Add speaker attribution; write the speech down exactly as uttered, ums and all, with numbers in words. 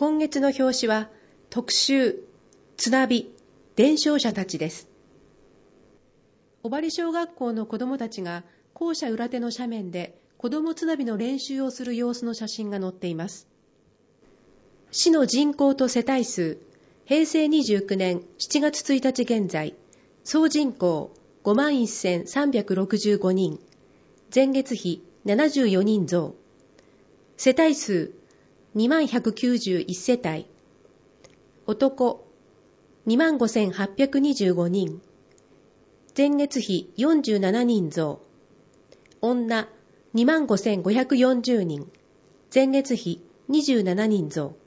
Speaker 1: 今月の表紙は特集津波伝承者たちです。小針小学校の子どもたちが校舎裏手の斜面で子ども津波の練習をする様子の写真が載っています。市の人口と世帯数、へいせいにじゅうきゅうねんしちがつついたち現在、総人口ごまんせんさんびゃくろくじゅうごにん、前月比ななじゅうよにん増、世帯数にまんひゃくきゅうじゅういちせたい、男にまんごせんはっぴゃくにじゅうごにん、前月比よんじゅうななにん増、女にまんごせんごひゃくよんじゅうにん、前月比にじゅうななにん増。